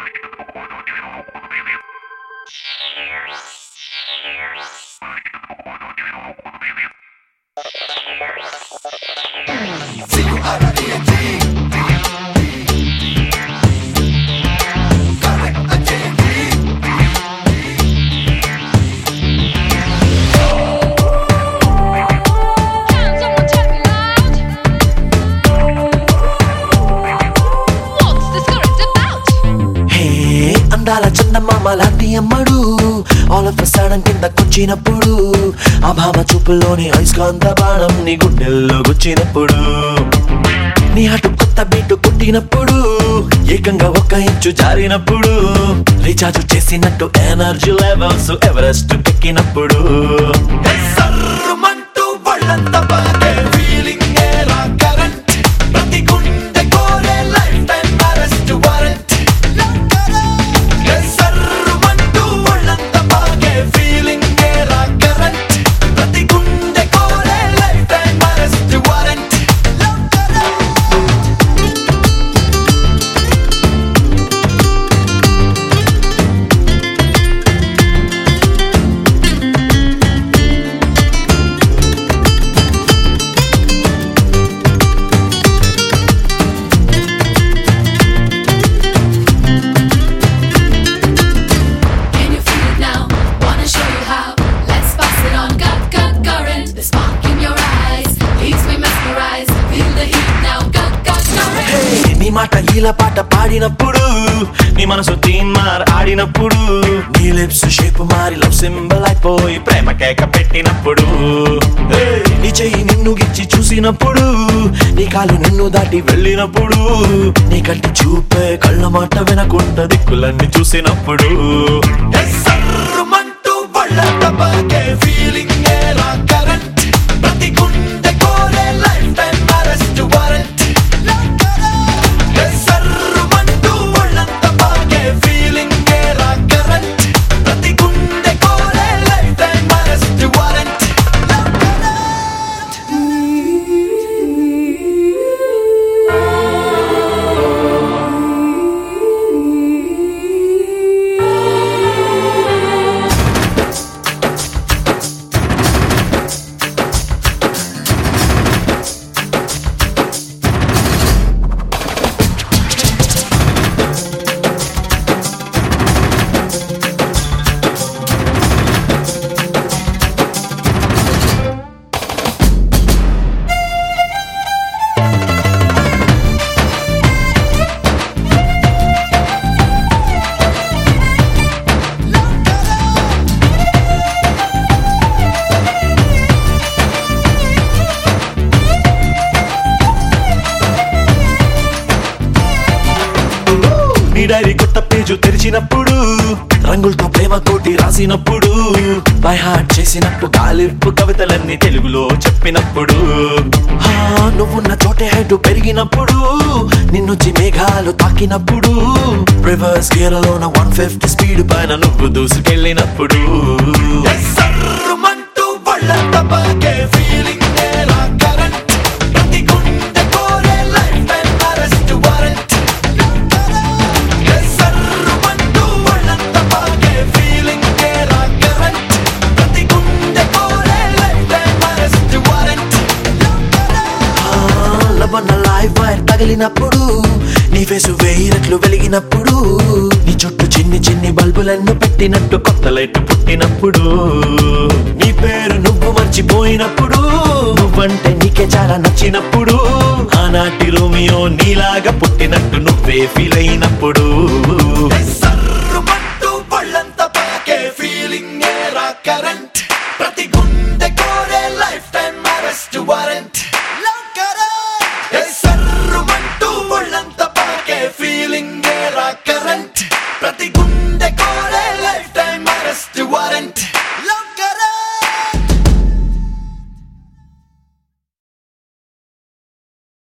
అందాల చందమామ లాంటి అమ్మడు ఆల్ ఆఫ్ సడన్ కిందకొచ్చినప్పుడు ఆ భామ చూపుల్లోని అయస్కాంత బాణం నీ గుండెల్లో గుచ్చినప్పుడు నీ అటు కొత్త బీటు కొట్టినప్పుడు ఏకంగా 1 ఇంచు జారినప్పుడు రీఛార్జ్ చేసినట్టు ఎనర్జీ లెవెల్స్ ఎవరెస్ట్ ఎక్కినప్పుడు సర్రుమంటూ వాళ్ళంతా బాగే ఫీలింగ్ ఏరా కరెంట్ ప్రతి గుండె కోరే లైఫ్ టైం అరెస్ట్ వారెంట్ మాట ఇలా పాట పాడినప్పుడు నీ మనసు తీన్మార్ ఆడినప్పుడు నీ లిప్స్ షేప్ మారి లవ్ సింబల్ అయిపోయి ప్రేమ కేక పెట్టినప్పుడు నీ చెయ్యి నిన్ను గిచ్చి చూసినప్పుడు నీ కాలు నిన్ను దాటి వెళ్ళినప్పుడు నీ కంటి చూపే కళ్ళ మాట వినకుండా దిక్కులన్నీ చూసినప్పుడు సర్రుమంటూ వాళ్ళంతా బాగే ఫీలింగ్ ఏరా కరెంట్ ప్రతి గుండె కోరే life time arrest warrant diary కొత్త పేజు తెరిచినప్పుడు రంగులతో ప్రేమ కోటి రాసినప్పుడు బై హార్ట్ చేసినట్టు గాలింపు కవితలన్నీ తెలుగులో చెప్పినప్పుడు నువ్వున్న చోటే హైట్ పెరిగినప్పుడు నిన్ను మేఘాలు తాకినప్పుడు రివర్స్ గేర్ లోన 150 స్పీడ్ పైన నువ్వు దూసుకెళ్ళినప్పుడు సర్రుమంటూ వాళ్ళంతా బాగే ఫీలింగ్ ఏరా కరెంట్ ప్రతి గుండె కోరే లైఫ్ టైం అరెస్ట్ వారెంట్ తగిలినప్పుడు నీ ఫేసు వేయినట్లు వెలిగినప్పుడు నీ చుట్టూ చిన్ని చిన్ని బల్బులను పెట్టినట్టు కొత్త లైట్ పుట్టినప్పుడు నీ పేరు నువ్వు మర్చిపోయినప్పుడు నువ్వంటే నీకే చాలా నచ్చినప్పుడు ఆనాటి రోమియో నీలాగా పుట్టినట్టు నువ్వే ఫీల్ అయినప్పుడు